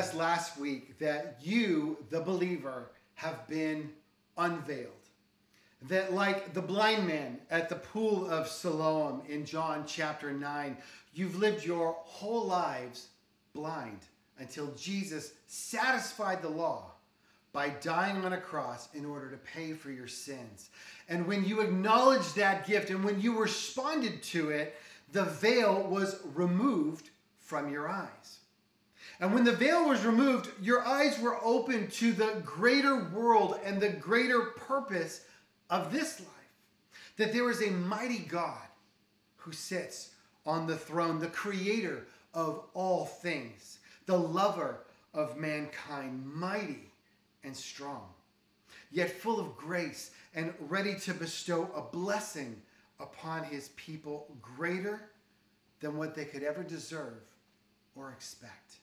discussed last week that you, the believer, have been unveiled. That like the blind man at the pool of Siloam in John chapter 9, you've lived your whole lives blind until Jesus satisfied the law by dying on a cross in order to pay for your sins. And when you acknowledged that gift and when you responded to it, the veil was removed from your eyes. And when the veil was removed, your eyes were open to the greater world and the greater purpose of this life. That there is a mighty God who sits on the throne, the creator of all things, the lover of mankind, mighty and strong, yet full of grace and ready to bestow a blessing upon his people greater than what they could ever deserve or expect.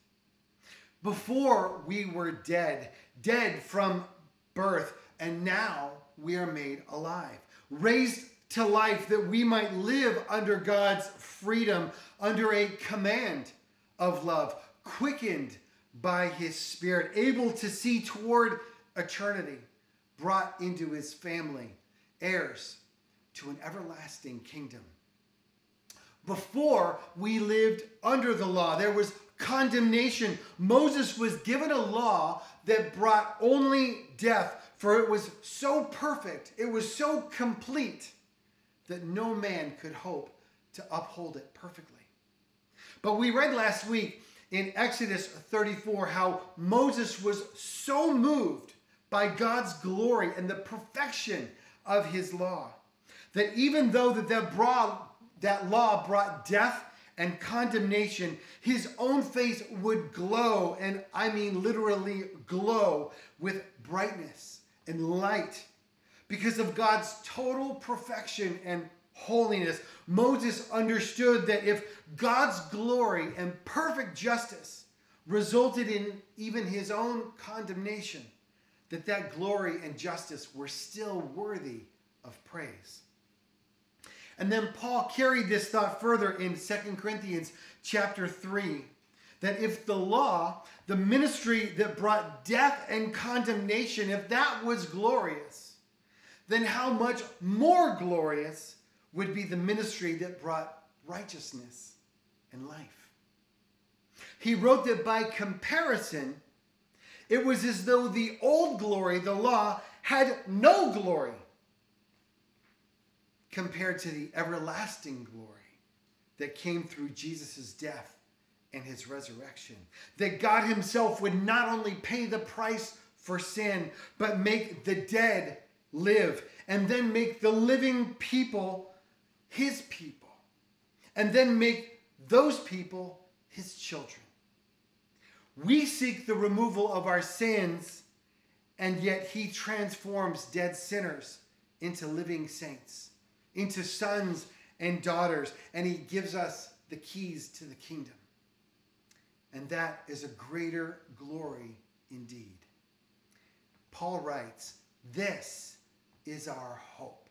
Before we were dead from birth, and now we are made alive, raised to life that we might live under God's freedom, under a command of love, quickened by his Spirit, able to see toward eternity, brought into his family, heirs to an everlasting kingdom. Before we lived under the law, there was condemnation. Moses was given a law that brought only death, for it was so perfect, it was so complete, that no man could hope to uphold it perfectly. But we read last week in Exodus 34 how Moses was so moved by God's glory and the perfection of his law, that even though that law brought death and condemnation, his own face would glow, and I mean literally glow, with brightness and light. Because of God's total perfection and holiness, Moses understood that if God's glory and perfect justice resulted in even his own condemnation, that glory and justice were still worthy of praise. And then Paul carried this thought further in 2 Corinthians chapter 3, that if the law, the ministry that brought death and condemnation, if that was glorious, then how much more glorious would be the ministry that brought righteousness and life. He wrote that by comparison, it was as though the old glory, the law, had no glory compared to the everlasting glory that came through Jesus' death and his resurrection. That God himself would not only pay the price for sin, but make the dead live, and then make the living people his people, and then make those people his children. We seek the removal of our sins, and yet he transforms dead sinners into living saints, into sons and daughters, and he gives us the keys to the kingdom. And that is a greater glory indeed. Paul writes, this is our hope.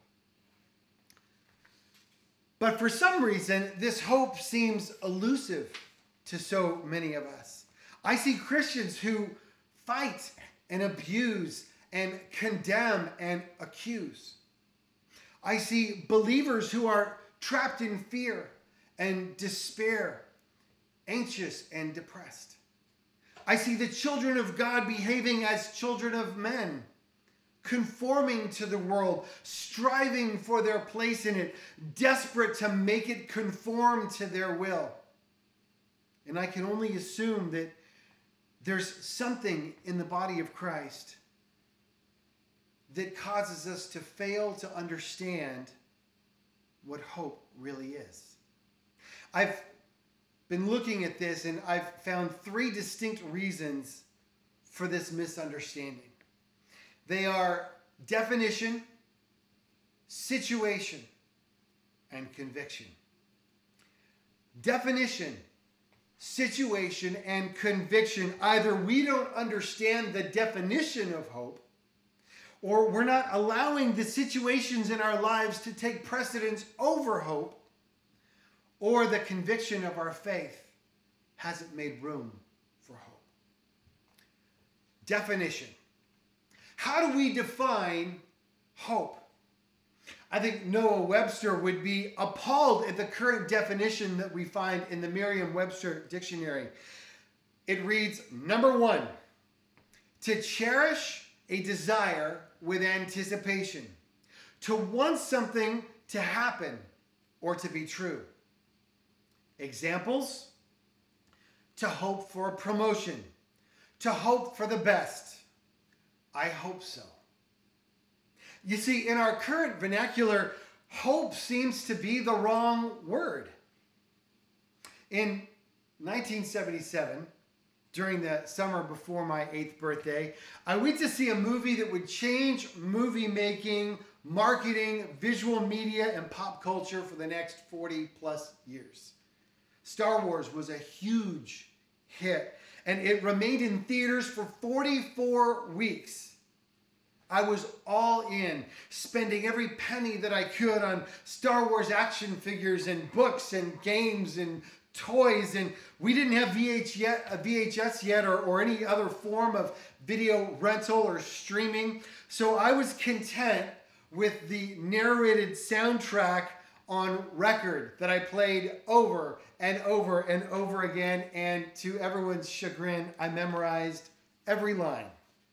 But for some reason, this hope seems elusive to so many of us. I see Christians who fight and abuse and condemn and accuse. I see believers who are trapped in fear and despair, anxious and depressed. I see the children of God behaving as children of men, conforming to the world, striving for their place in it, desperate to make it conform to their will. And I can only assume that there's something in the body of Christ that causes us to fail to understand what hope really is. I've been looking at this, and I've found three distinct reasons for this misunderstanding. They are definition, situation, and conviction. Definition, situation, and conviction. Either we don't understand the definition of hope, or we're not allowing the situations in our lives to take precedence over hope, or the conviction of our faith hasn't made room for hope. definition. How do we define hope? I think Noah Webster would be appalled at the current definition that we find in the Merriam-Webster dictionary. It reads, number 1, to cherish a desire with anticipation, to want something to happen or to be true. Examples: to hope for a promotion, to hope for the best. I hope so. You see, in our current vernacular, hope seems to be the wrong word. In 1977, during the summer before my 8th birthday, I went to see a movie that would change movie making, marketing, visual media, and pop culture for the next 40 plus years. Star Wars was a huge hit, and it remained in theaters for 44 weeks. I was all in, spending every penny that I could on Star Wars action figures and books and games and toys. And we didn't have VHS yet or any other form of video rental or streaming. So I was content with the narrated soundtrack on record that I played over and over and over again. And to everyone's chagrin, I memorized every line.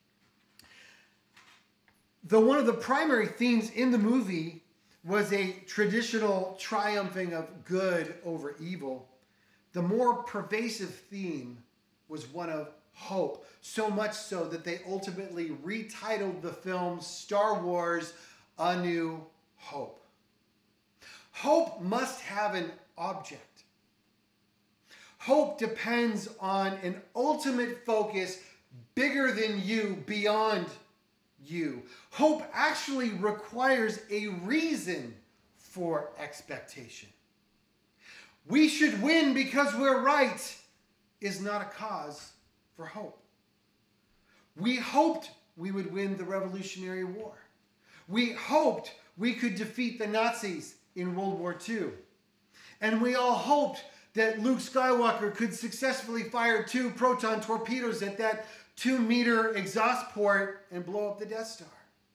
Though one of the primary themes in the movie was a traditional triumphing of good over evil, the more pervasive theme was one of hope, so much so that they ultimately retitled the film Star Wars: A New Hope. Hope must have an object. Hope depends on an ultimate focus bigger than you, beyond you. Hope actually requires a reason for expectation. We should win because we're right is not a cause for hope. We hoped we would win the Revolutionary War. We hoped we could defeat the Nazis in World War II. And we all hoped that Luke Skywalker could successfully fire 2 proton torpedoes at that 2-meter exhaust port and blow up the Death Star.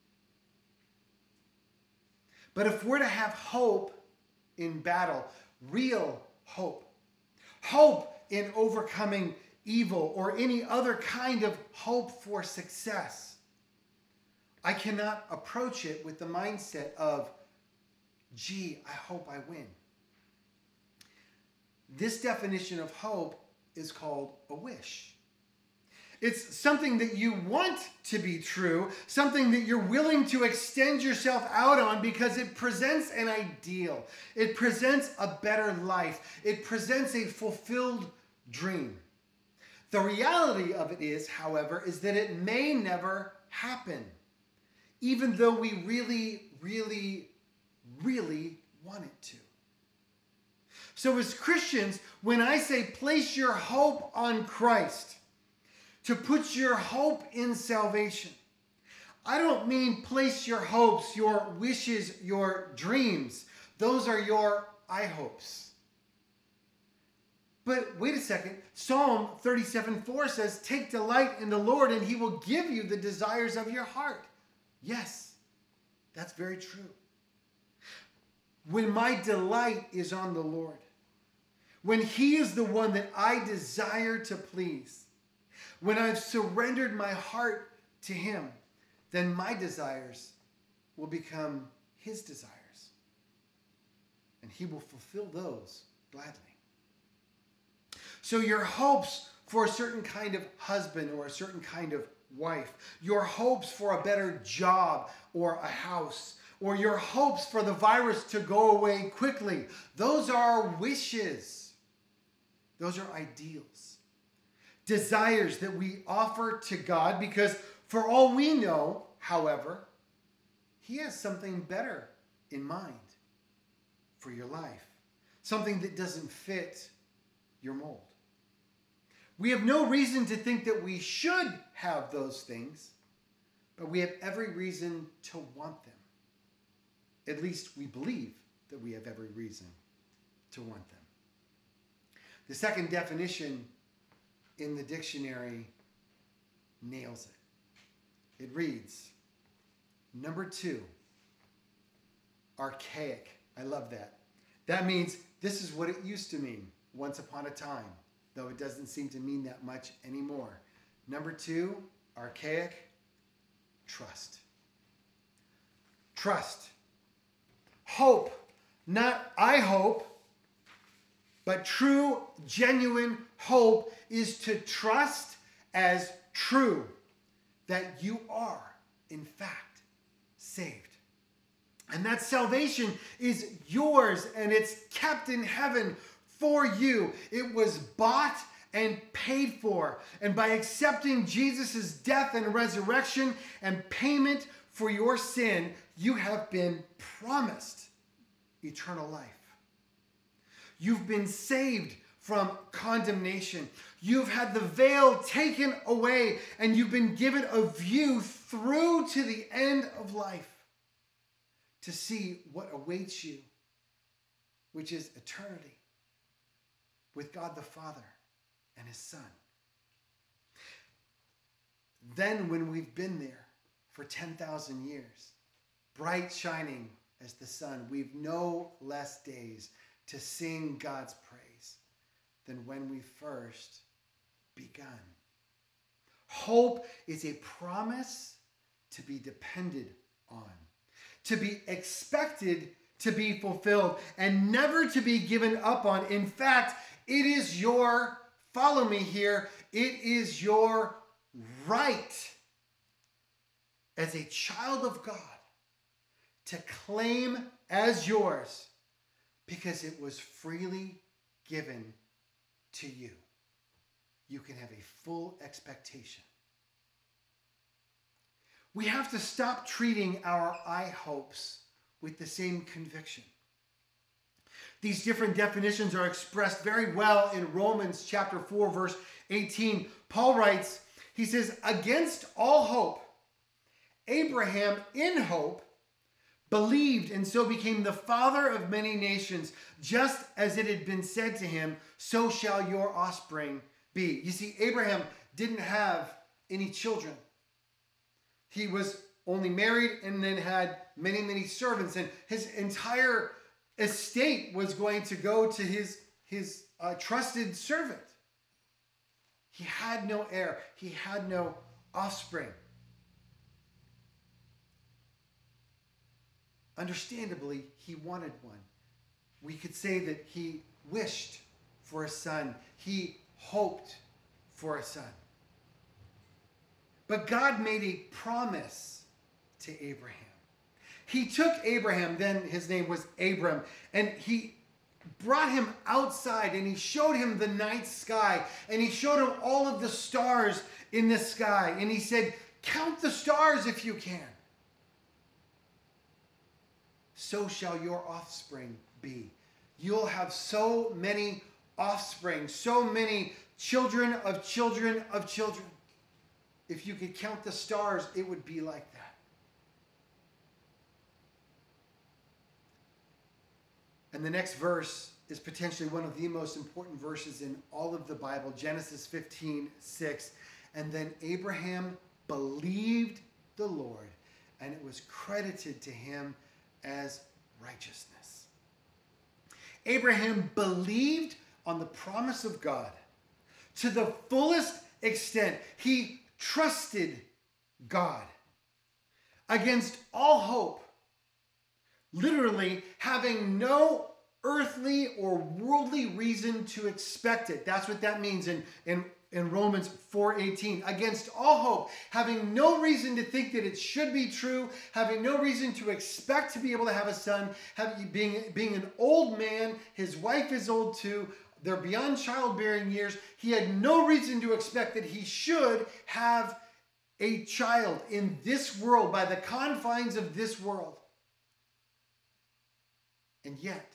But if we're to have hope in battle, real hope, hope in overcoming evil or any other kind of hope for success, I cannot approach it with the mindset of, gee, I hope I win. This definition of hope is called a wish. It's something that you want to be true, something that you're willing to extend yourself out on because it presents an ideal. It presents a better life. It presents a fulfilled dream. The reality of it is, however, is that it may never happen, even though we really, really, really want it to. So as Christians, when I say place your hope on Christ, to put your hope in salvation, I don't mean place your hopes, your wishes, your dreams. Those are your I hopes. But wait a second. Psalm 37:4 says, take delight in the Lord and he will give you the desires of your heart. Yes, that's very true. When my delight is on the Lord, when he is the one that I desire to please, when I've surrendered my heart to him, then my desires will become his desires. And he will fulfill those gladly. So your hopes for a certain kind of husband or a certain kind of wife, your hopes for a better job or a house, or your hopes for the virus to go away quickly, those are wishes. Those are ideals. Desires that we offer to God because for all we know, however, he has something better in mind for your life. Something that doesn't fit your mold. We have no reason to think that we should have those things, but we have every reason to want them. At least we believe that we have every reason to want them. The second definition in the dictionary nails it. It reads, number 2, archaic. I love that. That means this is what it used to mean once upon a time, though it doesn't seem to mean that much anymore. Number 2, archaic, trust. Trust. Hope. Not I hope, but true, genuine hope is to trust as true that you are, in fact, saved. And that salvation is yours and it's kept in heaven for you. It was bought and paid for. And by accepting Jesus' death and resurrection and payment for your sin, you have been promised eternal life. You've been saved from condemnation. You've had the veil taken away and you've been given a view through to the end of life to see what awaits you, which is eternity with God the Father and his Son. Then when we've been there for 10,000 years, bright shining as the sun, we've no less days to sing God's praise than when we first begun. Hope is a promise to be depended on, to be expected to be fulfilled, and never to be given up on. In fact, it is your, follow me here, it is your right as a child of God to claim as yours because it was freely given to you. You can have a full expectation. We have to stop treating our I hopes with the same conviction. These different definitions are expressed very well in Romans chapter 4, verse 18. Paul writes, he says, against all hope, Abraham in hope believed and so became the father of many nations, just as it had been said to him, so shall your offspring be. You see, Abraham didn't have any children. He was only married and then had many, many servants, and his entire estate was going to go to his trusted servant. He had no heir. He had no offspring. Understandably, he wanted one. We could say that he wished for a son. He hoped for a son. But God made a promise to Abraham. He took Abraham, then his name was Abram, and he brought him outside and he showed him the night sky and he showed him all of the stars in the sky. And he said, count the stars if you can. So shall your offspring be. You'll have so many offspring, so many children of children of children. If you could count the stars, it would be like that. And the next verse is potentially one of the most important verses in all of the Bible, Genesis 15:6. And then Abraham believed the Lord, and it was credited to him as righteousness. Abraham believed on the promise of God to the fullest extent. He trusted God against all hope, literally having no earthly or worldly reason to expect it. That's what that means in Romans 4:18. Against all hope, having no reason to think that it should be true, having no reason to expect to be able to have a son, being an old man, his wife is old too, they're beyond childbearing years. He had no reason to expect that he should have a child in this world, by the confines of this world. And yet,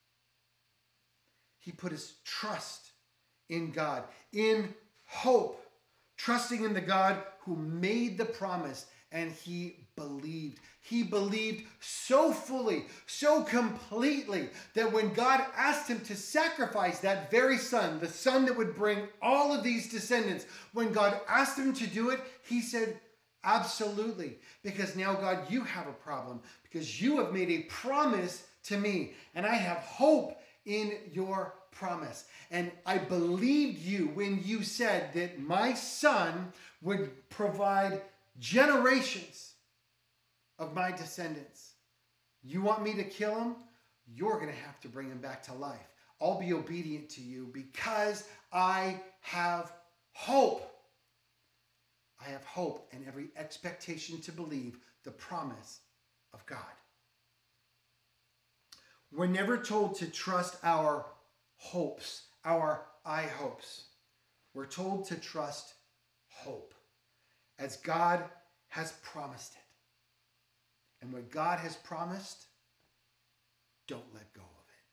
he put his trust in God, in hope, trusting in the God who made the promise and he believed. He believed so fully, so completely, that when God asked him to sacrifice that very son, the son that would bring all of these descendants, when God asked him to do it, he said, absolutely. Because now, God, you have a problem, because you have made a promise to me, and I have hope in your promise. And I believed you when you said that my son would provide generations of my descendants. You want me to kill him? You're going to have to bring him back to life. I'll be obedient to you because I have hope. I have hope and every expectation to believe the promise of God. We're never told to trust our hopes, our I hopes. We're told to trust hope as God has promised it. And what God has promised, don't let go of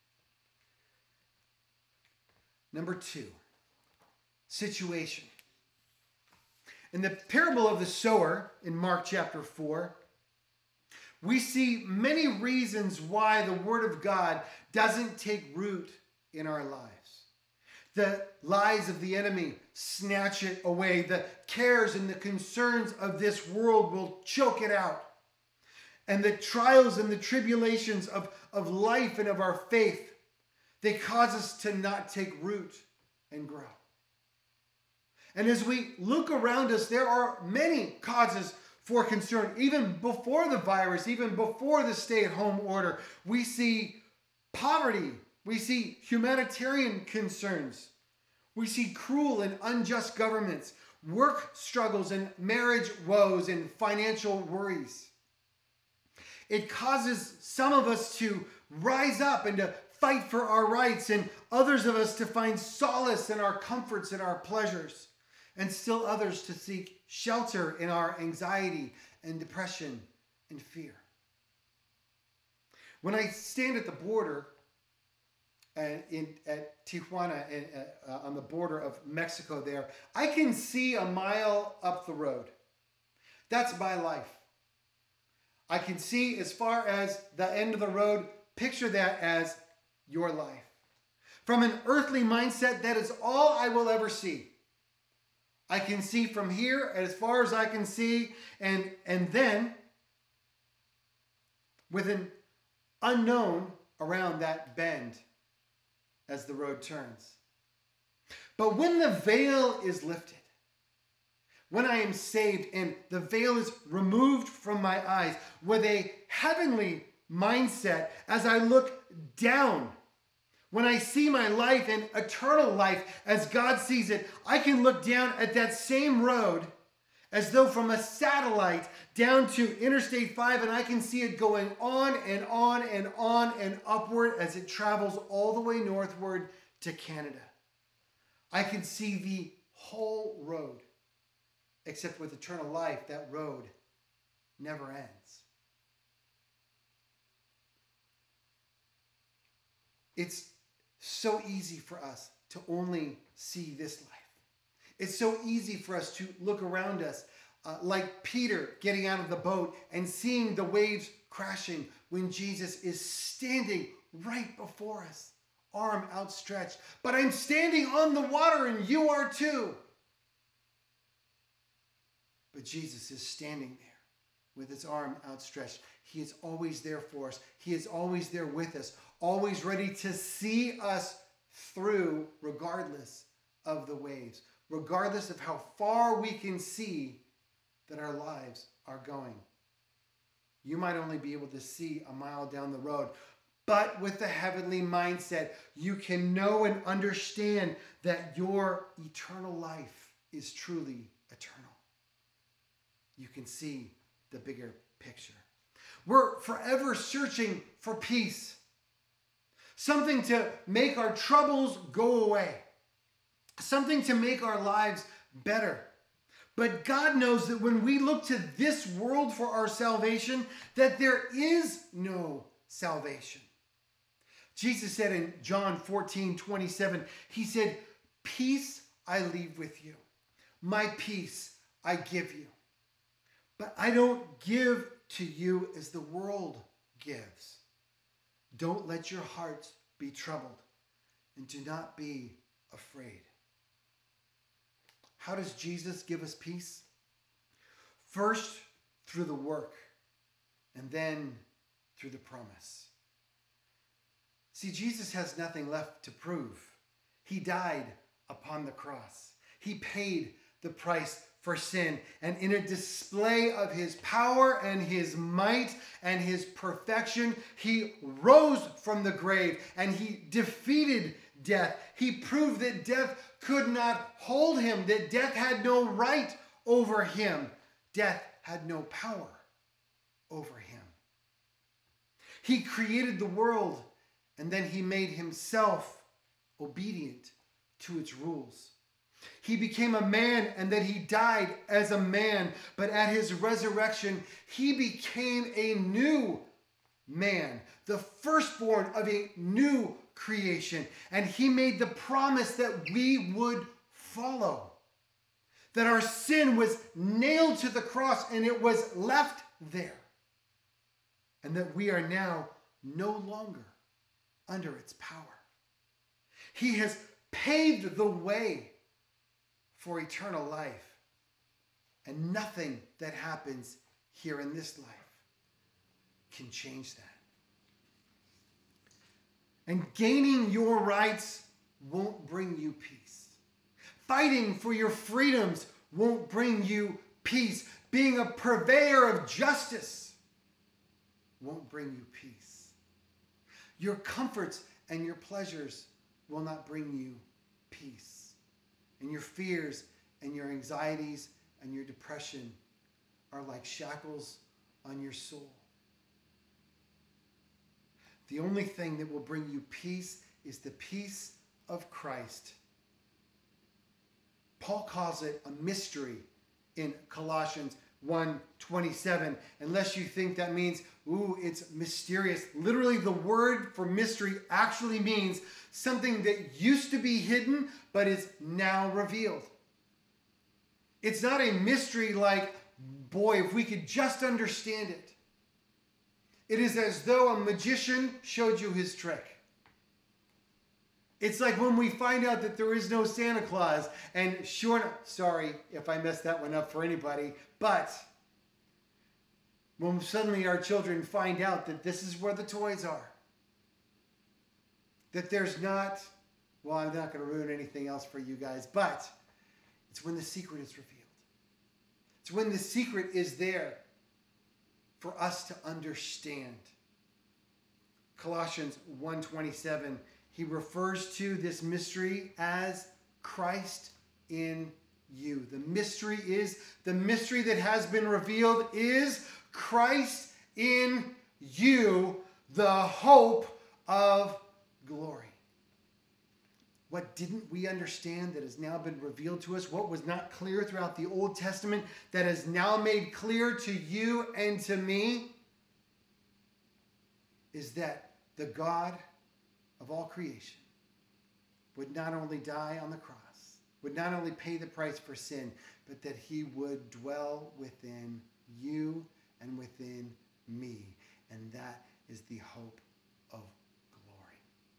it. Number 2, situation. In the parable of the sower in Mark chapter 4, we see many reasons why the Word of God doesn't take root in our lives. The lies of the enemy snatch it away. The cares and the concerns of this world will choke it out. And the trials and the tribulations of life and of our faith, they cause us to not take root and grow. And as we look around us, there are many causes for concern. Even before the virus, even before the stay-at-home order, we see poverty. We see humanitarian concerns. We see cruel and unjust governments, work struggles and marriage woes and financial worries. It causes some of us to rise up and to fight for our rights, and others of us to find solace in our comforts and our pleasures, and still others to seek shelter in our anxiety and depression and fear. When I stand at the border at Tijuana, on the border of Mexico there, I can see a mile up the road. That's my life. I can see as far as the end of the road. Picture that as your life. From an earthly mindset, that is all I will ever see. I can see from here as far as I can see, and then with an unknown around that bend as the road turns. But when the veil is lifted, when I am saved and the veil is removed from my eyes, with a heavenly mindset as I look down, when I see my life and eternal life as God sees it, I can look down at that same road as though from a satellite down to Interstate 5, and I can see it going on and on and on and upward as it travels all the way northward to Canada. I can see the whole road, except with eternal life, that road never ends. It's so easy for us to only see this life. It's so easy for us to look around us like Peter getting out of the boat and seeing the waves crashing when Jesus is standing right before us, arm outstretched. But I'm standing on the water and you are too. But Jesus is standing there with his arm outstretched. He is always there for us. He is always there with us, always ready to see us through regardless of the waves, regardless of how far we can see that our lives are going. You might only be able to see a mile down the road, but with the heavenly mindset, you can know and understand that your eternal life is truly eternal. You can see the bigger picture. We're forever searching for peace, something to make our troubles go away, something to make our lives better. But God knows that when we look to this world for our salvation, that there is no salvation. Jesus said in John 14:27, he said, "Peace I leave with you. My peace I give you. But I don't give to you as the world gives. Don't let your hearts be troubled, and do not be afraid. How does Jesus give us peace? First, through the work, and then through the promise. See, Jesus has nothing left to prove. He died upon the cross. He paid the price for sin. And in a display of his power and his might and his perfection, he rose from the grave and he defeated death. He proved that death could not hold him, that death had no right over him. Death had no power over him. He created the world, and then he made himself obedient to its rules. He became a man, and then he died as a man. But at his resurrection, he became a new man, the firstborn of a new creation. And he made the promise that we would follow. That our sin was nailed to the cross and it was left there. And that we are now no longer under its power. He has paved the way for eternal life. And nothing that happens here in this life can change that. And gaining your rights won't bring you peace. Fighting for your freedoms won't bring you peace. Being a purveyor of justice won't bring you peace. Your comforts and your pleasures will not bring you peace. And your fears and your anxieties and your depression are like shackles on your soul. The only thing that will bring you peace is the peace of Christ. Paul calls it a mystery in Colossians 1:27. Unless you think that means, it's mysterious. Literally, the word for mystery actually means something that used to be hidden, but is now revealed. It's not a mystery like, boy, if we could just understand it. It is as though a magician showed you his trick. It's like when we find out that there is no Santa Claus, and sure enough, sorry if I messed that one up for anybody, but when suddenly our children find out that this is where the toys are, that there's not, well, I'm not going to ruin anything else for you guys, but it's when the secret is revealed. It's when the secret is there for us to understand. Colossians 1:27, he refers to this mystery as Christ in you. The mystery that has been revealed is Christ in you, the hope of glory. What didn't we understand that has now been revealed to us? What was not clear throughout the Old Testament that is now made clear to you and to me is that the God of all creation would not only die on the cross, would not only pay the price for sin, but that he would dwell within you and within me. And that is the hope of glory.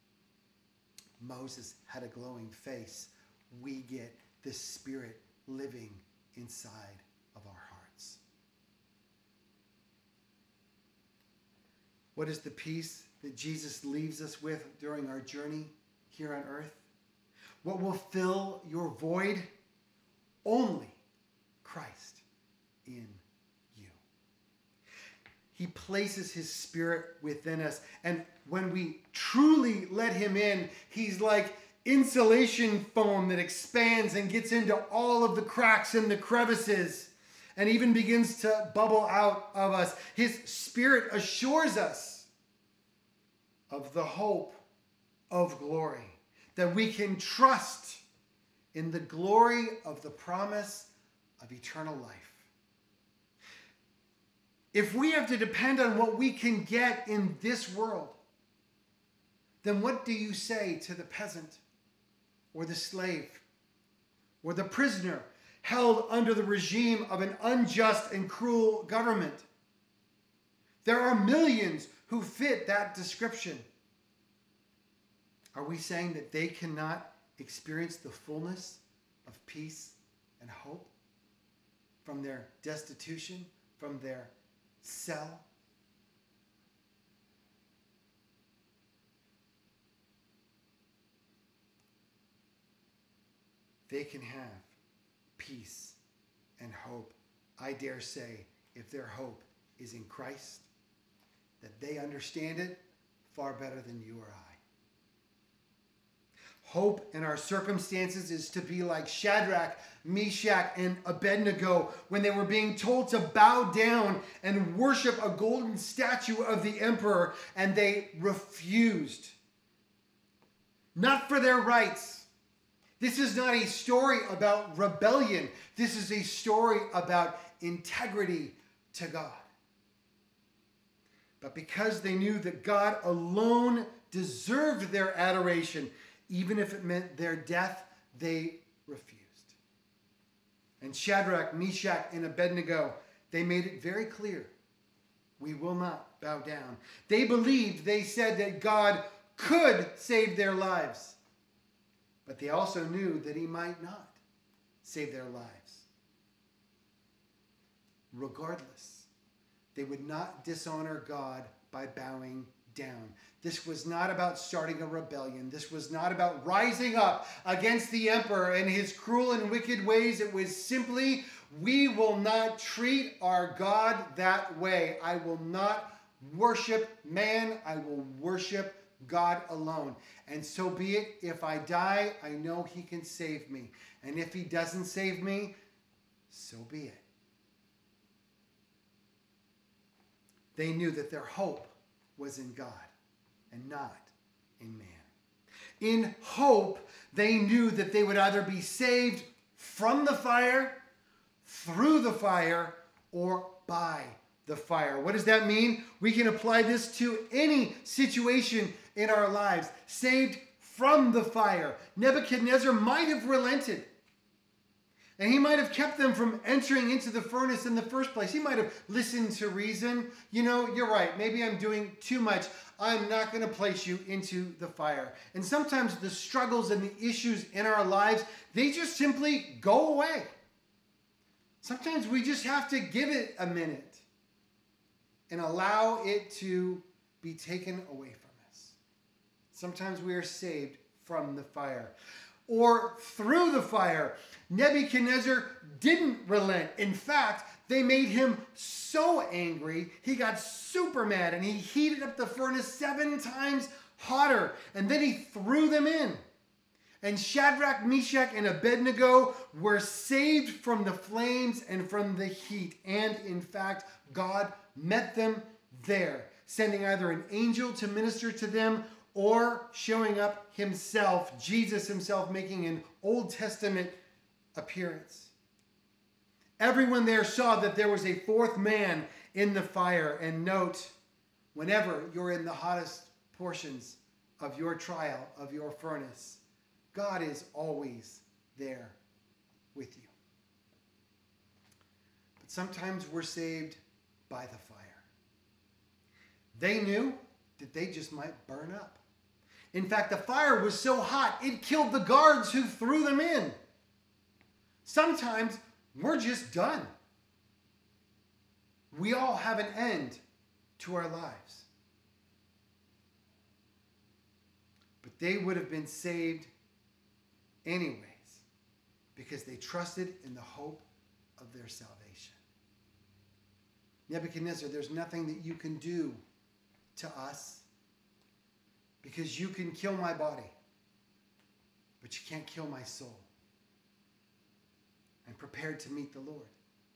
Moses had a glowing face. We get the Spirit living inside of our hearts. What is the peace that Jesus leaves us with during our journey here on earth? What will fill your void? Only Christ in you. He places his Spirit within us. And when we truly let him in, he's like insulation foam that expands and gets into all of the cracks and the crevices and even begins to bubble out of us. His Spirit assures us of the hope of glory, that we can trust in the glory of the promise of eternal life. If we have to depend on what we can get in this world, then what do you say to the peasant or the slave or the prisoner held under the regime of an unjust and cruel government. There are millions who fit that description. Are we saying that they cannot experience the fullness of peace and hope from their destitution, from their cell? They can have peace and hope, I dare say, if their hope is in Christ, that they understand it far better than you or I. Hope in our circumstances is to be like Shadrach, Meshach, and Abednego when they were being told to bow down and worship a golden statue of the emperor, and they refused. Not for their rights. This is not a story about rebellion. This is a story about integrity to God. But because they knew that God alone deserved their adoration, even if it meant their death, they refused. And Shadrach, Meshach, and Abednego, they made it very clear, we will not bow down. They believed, they said that God could save their lives. But they also knew that he might not save their lives. Regardless, they would not dishonor God by bowing down. This was not about starting a rebellion. This was not about rising up against the emperor and his cruel and wicked ways. It was simply, we will not treat our God that way. I will not worship man. I will worship God alone. And so be it. If I die, I know he can save me. And if he doesn't save me, so be it. They knew that their hope was in God and not in man. In hope, they knew that they would either be saved from the fire, through the fire, or by the fire. What does that mean? We can apply this to any situation in our lives. Saved from the fire. Nebuchadnezzar might have relented. And he might have kept them from entering into the furnace in the first place. He might have listened to reason. You know, you're right. Maybe I'm doing too much. I'm not going to place you into the fire. And sometimes the struggles and the issues in our lives, they just simply go away. Sometimes we just have to give it a minute and allow it to be taken away from us. Sometimes we are saved from the fire or through the fire. Nebuchadnezzar didn't relent. In fact, they made him so angry, he got super mad and he heated up the furnace 7 times hotter, and then he threw them in. And Shadrach, Meshach, and Abednego were saved from the flames and from the heat. And in fact, God met them there, sending either an angel to minister to them or showing up himself, Jesus himself, making an Old Testament appearance. Everyone there saw that there was a fourth man in the fire. And note, whenever you're in the hottest portions of your trial, of your furnace, God is always there with you. But sometimes we're saved by the fire. They knew that they just might burn up. In fact, the fire was so hot, it killed the guards who threw them in. Sometimes we're just done. We all have an end to our lives. But they would have been saved anyways because they trusted in the hope of their salvation. Nebuchadnezzar, there's nothing that you can do to us because you can kill my body, but you can't kill my soul. I'm prepared to meet the Lord.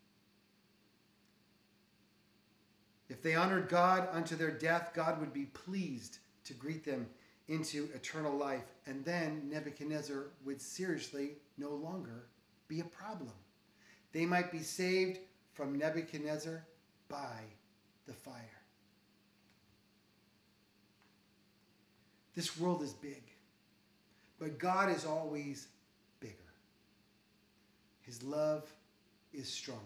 If they honored God unto their death, God would be pleased to greet them into eternal life. And then Nebuchadnezzar would seriously no longer be a problem. They might be saved from Nebuchadnezzar by the fire. This world is big, but God is always bigger. His love is stronger.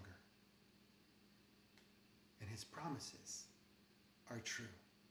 And his promises are true.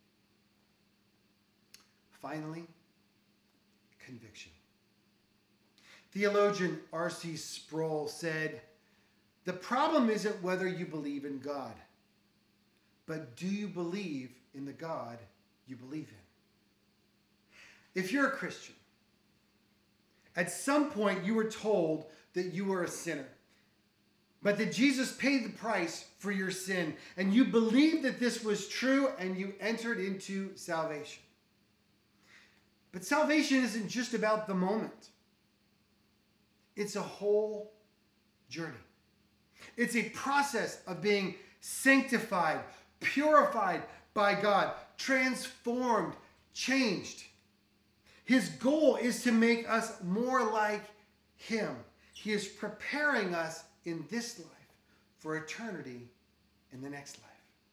Finally, conviction. Theologian R.C. Sproul said, "The problem isn't whether you believe in God, but do you believe in the God you believe in?" If you're a Christian, at some point you were told that you were a sinner, but that Jesus paid the price for your sin, and you believed that this was true, and you entered into salvation. But salvation isn't just about the moment. It's a whole journey. It's a process of being sanctified, purified by God, transformed, changed. His goal is to make us more like him. He is preparing us in this life for eternity in the next life.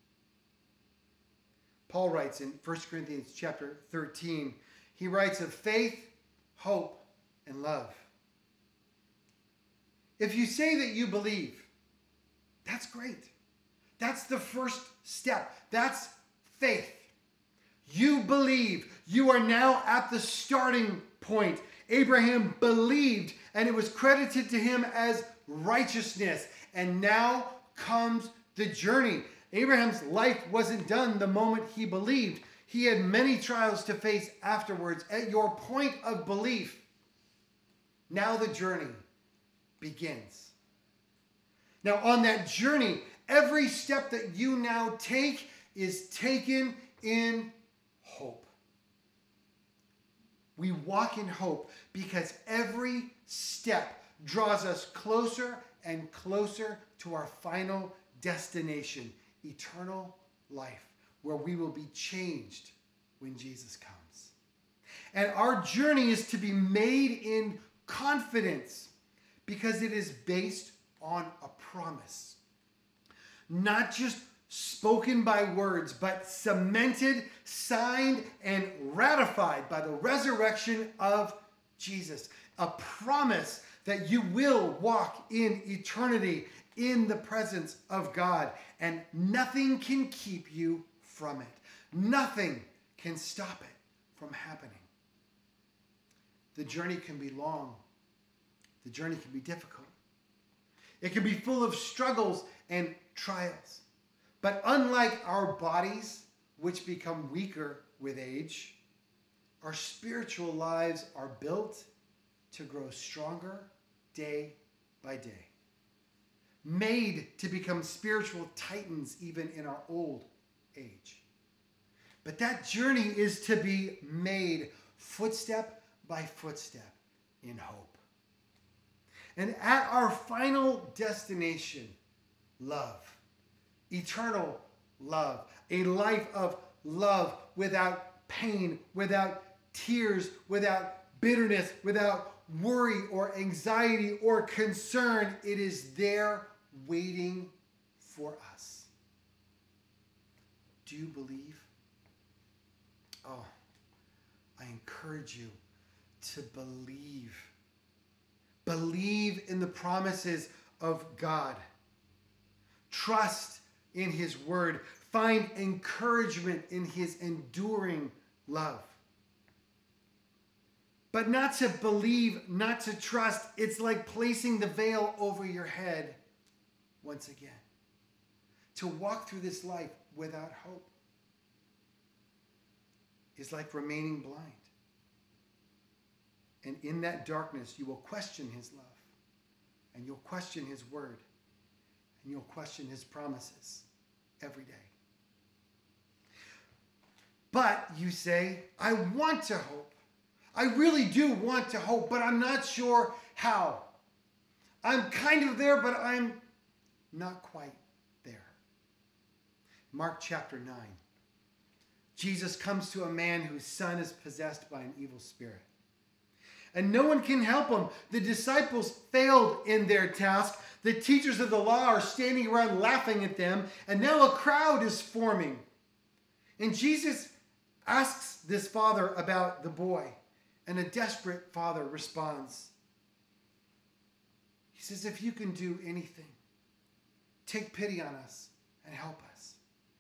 Paul writes in 1 Corinthians chapter 13, he writes of faith, hope, and love. If you say that you believe, that's great. That's the first step. That's faith. You believe. You are now at the starting point. Abraham believed, and it was credited to him as righteousness. And now comes the journey. Abraham's life wasn't done the moment he believed. He had many trials to face afterwards. At your point of belief, now the journey begins. Now, on that journey, every step that you now take is taken in hope. We walk in hope because every step draws us closer and closer to our final destination, eternal life, where we will be changed when Jesus comes. And our journey is to be made in confidence because it is based on a promise. Not just spoken by words, but cemented, signed, and ratified by the resurrection of Jesus. A promise that you will walk in eternity in the presence of God, and nothing can keep you from it. Nothing can stop it from happening. The journey can be long. The journey can be difficult. It can be full of struggles and trials. But unlike our bodies, which become weaker with age, our spiritual lives are built to grow stronger day by day. Made to become spiritual titans even in our old age. But that journey is to be made footstep by footstep in hope. And at our final destination, love. Eternal love. A life of love without pain, without tears, without bitterness, without worry or anxiety or concern. It is there waiting for us. Do you believe? Oh, I encourage you to believe. Believe in the promises of God. Trust in his word. Find encouragement in his enduring love. But not to believe, not to trust, it's like placing the veil over your head once again. To walk through this life without hope is like remaining blind. And in that darkness, you will question his love. And you'll question his word. And you'll question his promises every day. But you say, I want to hope. I really do want to hope, but I'm not sure how. I'm kind of there, but I'm not quite there. Mark chapter 9. Jesus comes to a man whose son is possessed by an evil spirit. And no one can help him. The disciples failed in their task. The teachers of the law are standing around laughing at them. And now a crowd is forming. And Jesus asks this father about the boy. And a desperate father responds. He says, if you can do anything, take pity on us and help us.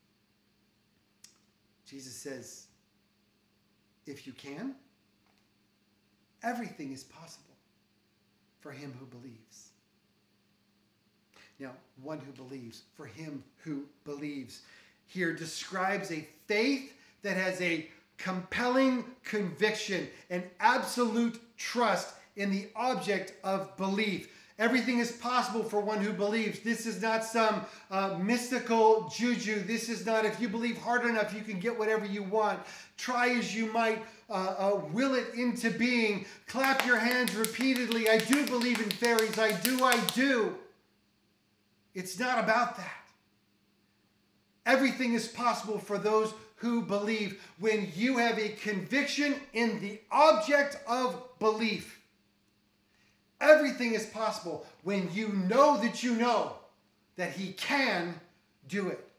Jesus says, if you can, everything is possible for him who believes. Now, one who believes, for him who believes, here describes a faith that has a compelling conviction and absolute trust in the object of belief. Everything is possible for one who believes. This is not some mystical juju. This is not, if you believe hard enough, you can get whatever you want. Try as you might, will it into being. Clap your hands repeatedly. I do believe in fairies. I do. It's not about that. Everything is possible for those who believe when you have a conviction in the object of belief. Everything is possible when you know that he can do it.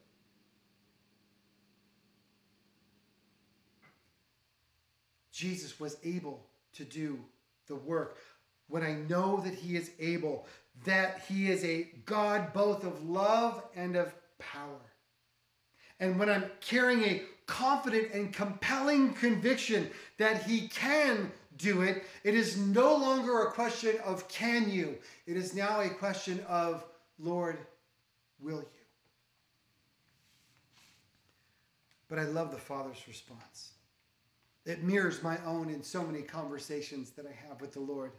Jesus was able to do the work. When I know that he is able, that he is a God both of love and of power. And when I'm carrying a confident and compelling conviction that he can do it, it is no longer a question of can you. It is now a question of, Lord, will you? But I love the Father's response. It mirrors my own in so many conversations that I have with the Lord.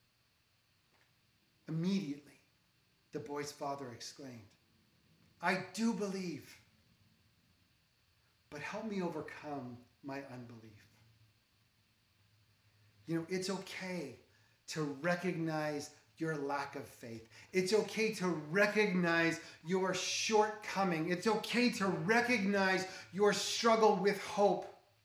Immediately, the boy's father exclaimed, I do believe, but help me overcome my unbelief. You know, it's okay to recognize your lack of faith. It's okay to recognize your shortcoming. It's okay to recognize your struggle with hope.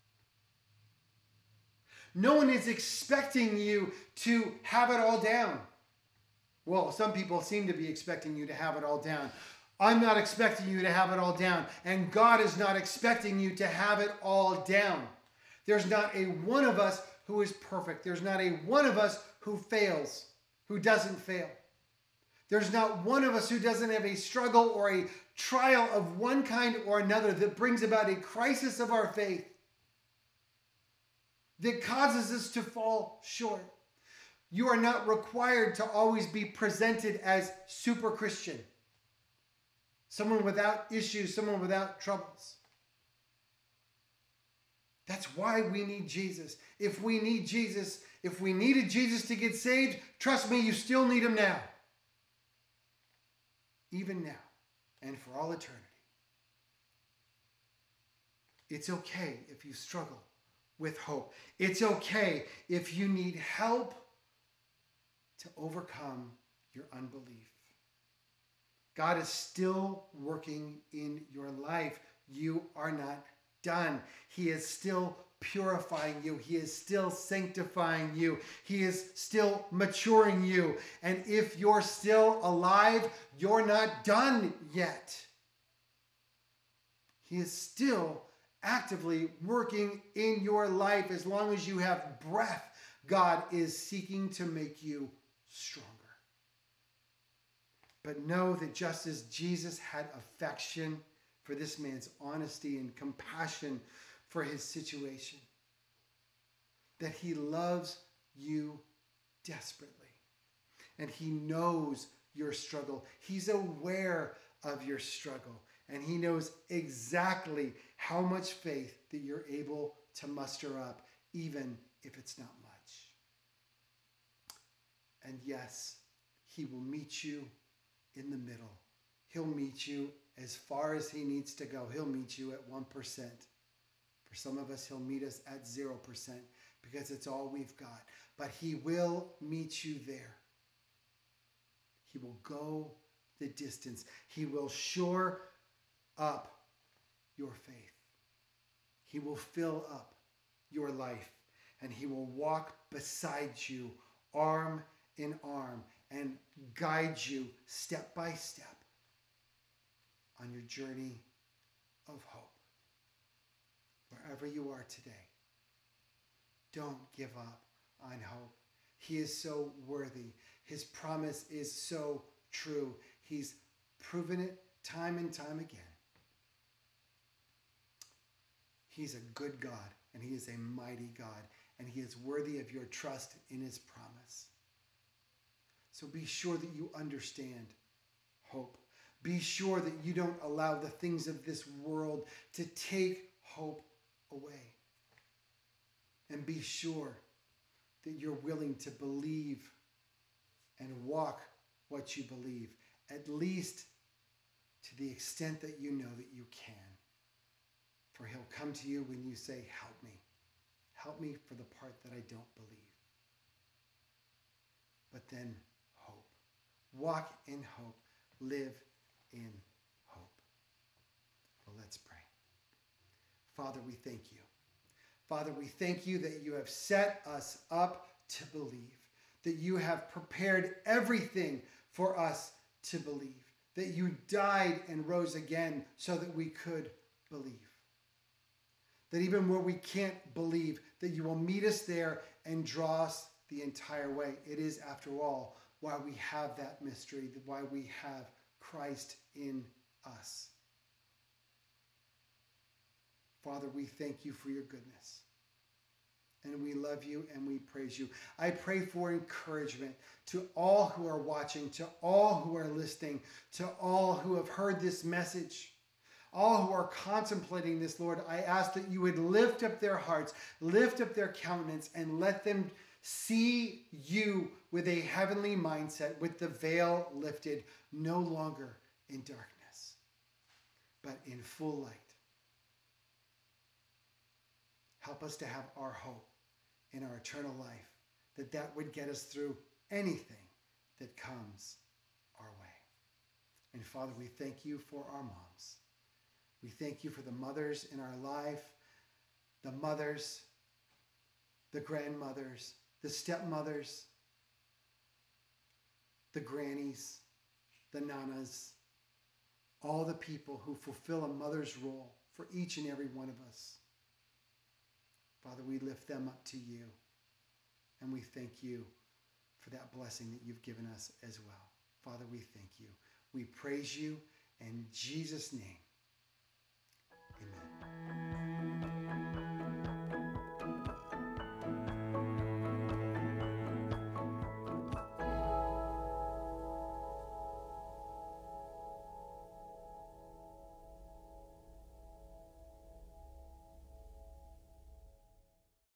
No one is expecting you to have it all down. Well, some people seem to be expecting you to have it all down. I'm not expecting you to have it all down. And God is not expecting you to have it all down. There's not a one of us who is perfect. There's not a one of us who fails, who doesn't fail. There's not one of us who doesn't have a struggle or a trial of one kind or another that brings about a crisis of our faith, that causes us to fall short. You are not required to always be presented as super Christian, someone without issues, someone without troubles. That's why we need Jesus. If we needed Jesus to get saved, trust me, you still need him now. Even now and for all eternity. It's okay if you struggle with hope. It's okay if you need help to overcome your unbelief. God is still working in your life. You are not done. He is still purifying you. He is still sanctifying you. He is still maturing you. And if you're still alive, you're not done yet. He is still actively working in your life. As long as you have breath, God is seeking to make you stronger. But know that just as Jesus had affection for this man's honesty and compassion for his situation, that he loves you desperately. And he knows your struggle. He's aware of your struggle. And he knows exactly how much faith that you're able to muster up, even if it's not much. And yes, he will meet you in the middle. He'll meet you as far as he needs to go. He'll meet you at 1%. For some of us, he'll meet us at 0% because it's all we've got. But he will meet you there. He will go the distance. He will shore up your faith. He will fill up your life. And he will walk beside you, arm in arm, and guide you step by step on your journey of hope. Wherever you are today, don't give up on hope. He is so worthy. His promise is so true. He's proven it time and time again. He's a good God, and he is a mighty God, and he is worthy of your trust in his promise. So be sure that you understand hope. Be sure that you don't allow the things of this world to take hope away. And be sure that you're willing to believe and walk what you believe, at least to the extent that you know that you can. For he'll come to you when you say, help me. Help me for the part that I don't believe. But then hope. Walk in hope. Live in hope. Well, let's pray. Father, we thank you. Father, we thank you that you have set us up to believe, that you have prepared everything for us to believe, that you died and rose again so that we could believe. That even where we can't believe, that you will meet us there and draw us the entire way. It is, after all, why we have that mystery, why we have Christ in us. Father, we thank you for your goodness. And we love you and we praise you. I pray for encouragement to all who are watching, to all who are listening, to all who have heard this message, all who are contemplating this, Lord. I ask that you would lift up their hearts, lift up their countenance, and let them see you with a heavenly mindset, with the veil lifted, no longer in darkness, but in full light. Help us to have our hope in our eternal life, that would get us through anything that comes our way. And Father, we thank you for our moms. We thank you for the mothers in our life, the mothers, the grandmothers, the stepmothers, the grannies, the nanas, all the people who fulfill a mother's role for each and every one of us. Father, we lift them up to you, and we thank you for that blessing that you've given us as well. Father, we thank you. We praise you in Jesus' name. Amen.